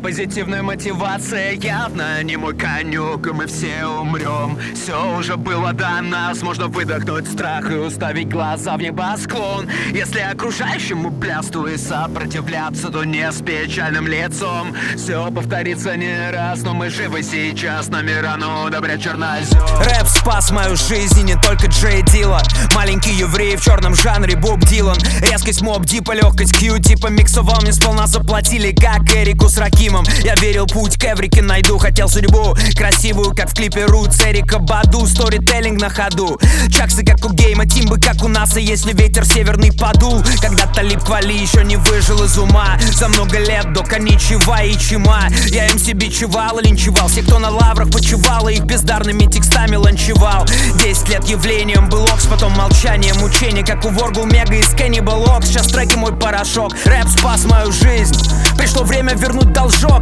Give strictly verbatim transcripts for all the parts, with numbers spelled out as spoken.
Позитивная мотивация явно не мой конек, и мы все умрем. Все уже было до нас, можно выдохнуть страх и уставить глаза в небосклон. Если окружающему блясту и сопротивляться, то не с печальным лицом. Все повторится не раз, но мы живы сейчас, нами рано удобрять чернозем. Рэп спас мою жизнь, и не только Джей Дила. Маленький еврей в черном жанре Боб Дилан. Резкость Моб Дипа, легкость Кью типа миксовал, мне сполна заплатили, как Эрику с Ракимом. Я верил, путь к Эврике найду, хотел судьбу красивую, как в клипе Рутс Эрика Баду. Сторителлинг на ходу, чаксы как у Гейма, тимбы как у нас. И если ветер северный подул, когда Талиб Квали еще не выжил из ума. За много лет до коничева и чима я им себе бичевал и линчевал все, кто на лаврах почивал, и их бездарными текстами ланчевал. Десять лет явлением был Окс, потом молчание, мучение, как у Воргл Мега из Cannibal Ox. Сейчас треки мой порошок, рэп спас мою жизнь, пришло время вернуть должок.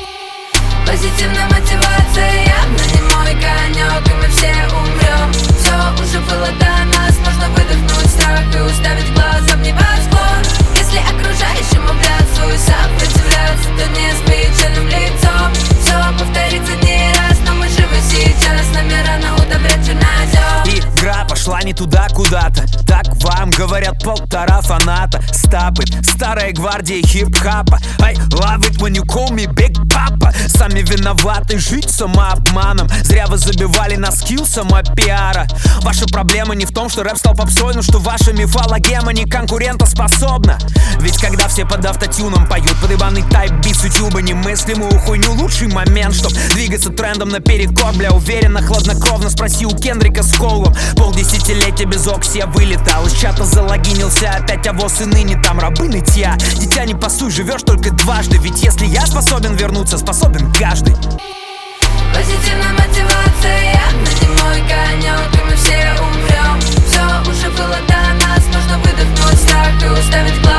Позитивная мотивация явно не мой конек, и мы все умрем. Все уже было до нас, можно выдохнуть страх и уставить глаза в небосклон. Если окружающему братству и сопротивляться, то не с печальным лицом. Все повторится не раз, но мы живы сейчас, нами рано удобрять чернозем. Игра пошла не туда куда-то, так вам говорят полтора фаната. Stop it, старая гвардия хип-хапа. I love it when you call me Big Papa. Сами виноваты жить самообманом. Зря вы забивали на скилл самопиара. Ваша проблема не в том, что рэп стал попсой, но что ваша мифологема не конкурентоспособна. Ведь когда все под автотюном поют подъебанный тайп-бит с ютуба, немыслимую хуйню, лучший момент, чтоб двигаться трендом наперекор. Бля, уверенно, хладнокровно спроси у Кендрика с Коулом. Полдесятилетия без окси я вылетал, из чата залогинился опять, а воз и ныне там рабы нытья. Дитя, не пасуй, живешь только дважды, ведь если я способен вернуться, способен каждый. Позитивная мотивация явно не мой конек, и мы все умрем. Все уже было до нас, можно выдохнуть страх и уставить глаз.